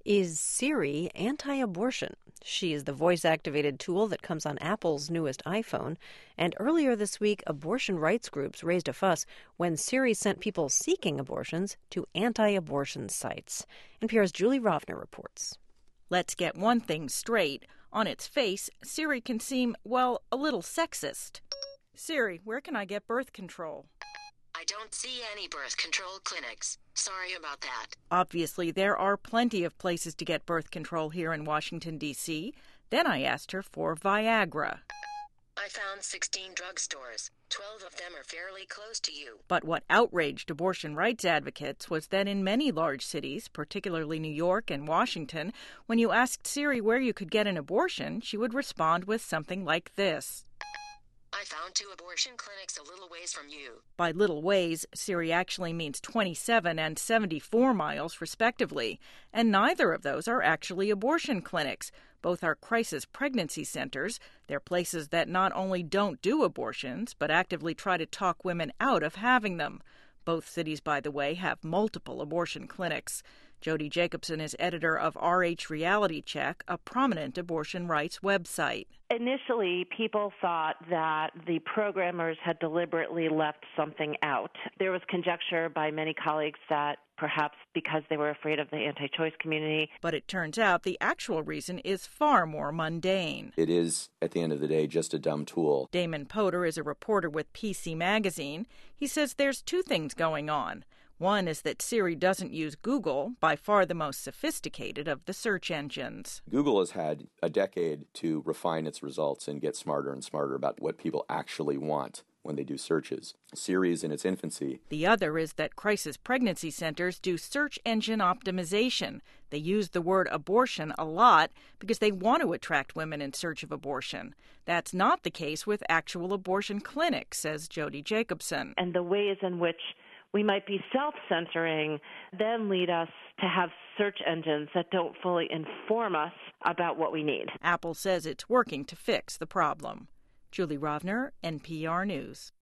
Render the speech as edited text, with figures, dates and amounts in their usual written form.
Is Siri anti-abortion? She is the voice-activated tool that comes on Apple's newest iPhone. And earlier this week, abortion rights groups raised a fuss when Siri sent people seeking abortions to anti-abortion sites. NPR's Julie Rovner reports. Let's get one thing straight. On its face, Siri can seem, well, a little sexist. Siri, where can I get birth control? I don't see any birth control clinics. Sorry about that. Obviously, there are plenty of places to get birth control here in Washington, D.C. Then I asked her for Viagra. I found 16 drugstores. 12 of them are fairly close to you. But what outraged abortion rights advocates was that in many large cities, particularly New York and Washington, when you asked Siri where you could get an abortion, she would respond with something like this. I found 2 abortion clinics a little ways from you. By little ways, Siri actually means 27 and 74 miles, respectively. And neither of those are actually abortion clinics. Both are crisis pregnancy centers. They're places that not only don't do abortions, but actively try to talk women out of having them. Both cities, by the way, have multiple abortion clinics. Jody Jacobson is editor of RH Reality Check, a prominent abortion rights website. Initially, people thought that the programmers had deliberately left something out. There was conjecture by many colleagues that perhaps because they were afraid of the anti-choice community. But it turns out the actual reason is far more mundane. It is, at the end of the day, just a dumb tool. Damon Poter is a reporter with PC Magazine. He says there's 2 things going on. One is that Siri doesn't use Google, by far the most sophisticated of the search engines. Google has had a decade to refine its results and get smarter and smarter about what people actually want when they do searches. Siri is in its infancy. The other is that crisis pregnancy centers do search engine optimization. They use the word abortion a lot because they want to attract women in search of abortion. That's not the case with actual abortion clinics, says Jody Jacobson. And the ways in which we might be self-censoring then lead us to have search engines that don't fully inform us about what we need. Apple says it's working to fix the problem. Julie Rovner, NPR News.